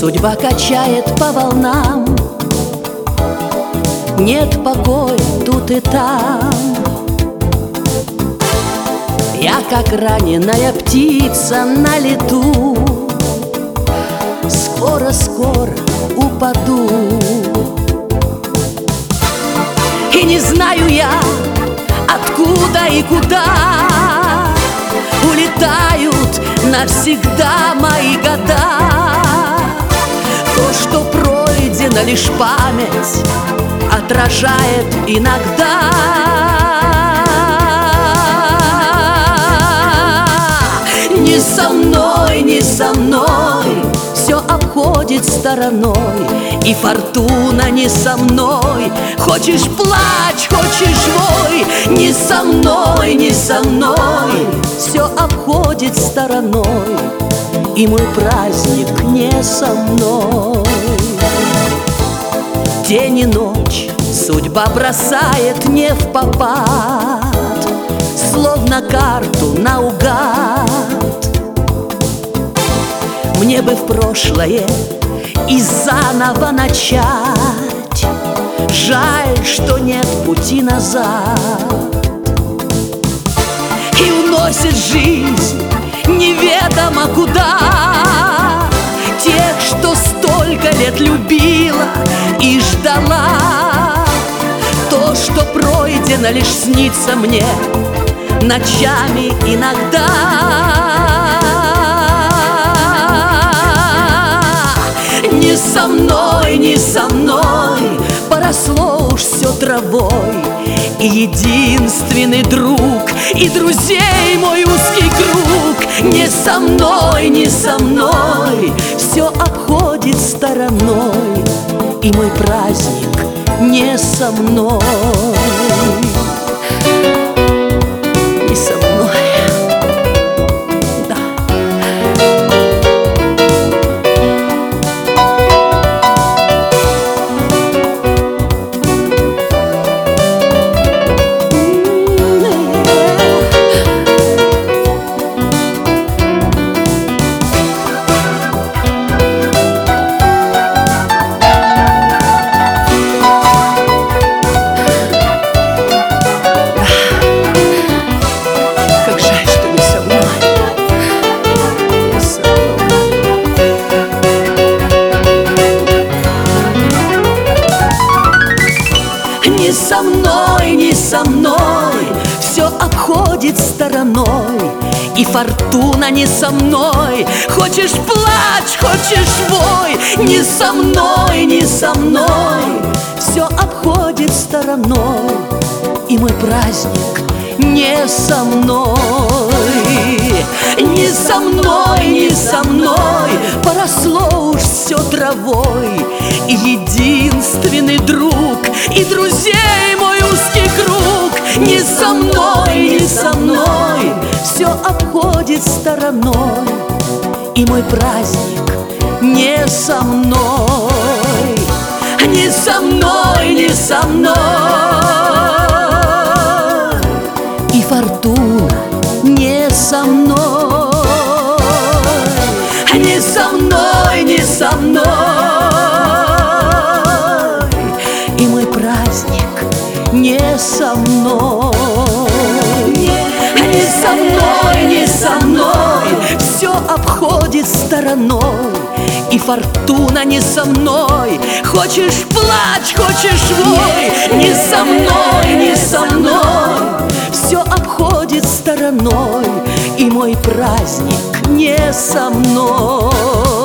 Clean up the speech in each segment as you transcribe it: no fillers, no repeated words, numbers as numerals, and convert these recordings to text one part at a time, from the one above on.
Судьба качает по волнам, нет покоя тут и там. Я, как раненая птица на лету, скоро-скоро упаду. И не знаю я, откуда и куда улетают навсегда мои года. То, что пройдено, лишь память отражает иногда. Не со мной, не со мной все обходит стороной, и фортуна не со мной. Хочешь плачь, хочешь вой, не со мной, не со мной все обходит стороной, и мой праздник не со мной. День и ночь судьба бросает не впопад, словно карту наугад. Мне бы в прошлое и заново начать. Жаль, что нет пути назад. И уносит жизнь неведомо куда тех, что столько лет любила и ждала. То, что пройдено, лишь снится мне ночами иногда. Не со мной, не со мной поросло уж все травой, и единственный друг, и друзей мой узкий круг. Не со мной, не со мной все обходит стороной, и мой праздник не со мной. Не со мной. Не со мной, не со мной все обходит стороной, и фортуна не со мной. Хочешь плачь, хочешь вой, не со мной, не со мной все обходит стороной, и мой праздник не со мной. Не со мной, не со мной поросло уж все травой, и единственный друг, и друзей мой узкий круг. Не со мной, не со мной все обходит стороной, и мой праздник не со мной. Не со мной, не со мной, и фортуна не со мной. Не со мной, не со мной, и мой праздник не со мной. Не со мной, не со мной все обходит стороной, и фортуна не со мной. Хочешь плачь, хочешь вой, не со мной, не со мной все обходит стороной, и мой праздник не со мной.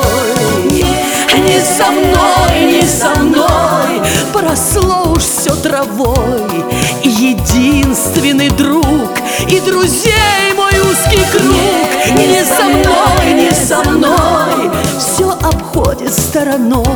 Не со мной, не со мной поросло уж все травой, и единственный друг, и друзей мой узкий круг. Не со мной, не со мной все обходит стороной,